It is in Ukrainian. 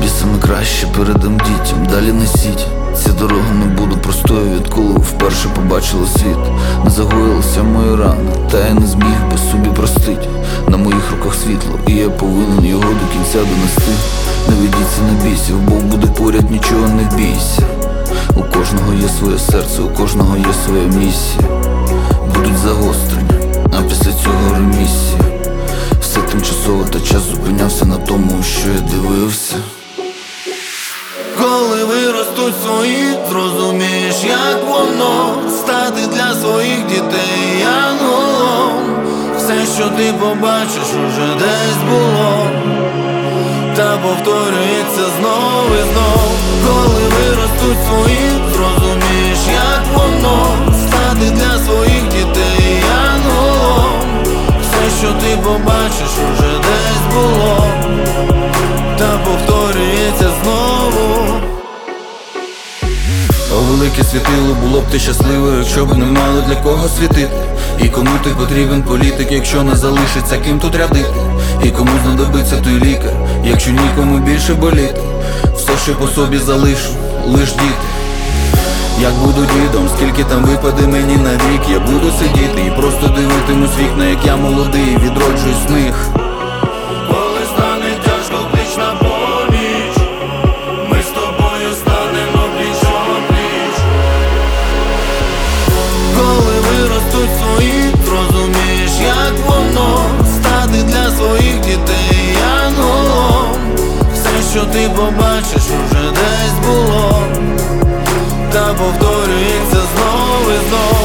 Бісами краще передам дітям, далі несіть. Ця дорога не буде простою, відколи ви вперше побачили світ. Не загоїлися мої рани, та я не зміг би собі простить. На моїх руках світло, і я повинен його до кінця донести. Не ведіться на бісів, Бог буде поряд, нічого не бійся. У кожного є своє серце, у кожного є своя місія. Будуть загострення, а після цього ремісія. Все тимчасово, та час зупинявся на тому, що я дивився. Коли виростуть свої, зрозумієш, як воно стати для своїх дітей янголом. Все, що ти побачиш, уже десь було, та повторюється знов і знов. Коли виростуть свої, зрозумієш, як воно стати для своїх дітей янголом. Все, що ти побачиш, уже десь було, та повторюється знову. О, велике світило, було б ти щасливо, якщо б не мало для кого світити. І кому ти потрібен політик, якщо не залишиться ким тут рядити. І кому знадобиться той лікар, якщо нікому більше боліти. Все, що по собі залишу, лиш діти. Як буду дідом, скільки там випаде мені на вік, я буду сидіти і просто дивитимусь вікна, як я молодий, відроджуюсь з них. Коли стане тяжко, пліч на поміч, ми з тобою станемо пліч-о-пліч. Коли виростуть свої, зрозумієш, як воно стати для своїх дітей янголом. Все, що ти побачиш, уже десь було, та повторюється знов і знов.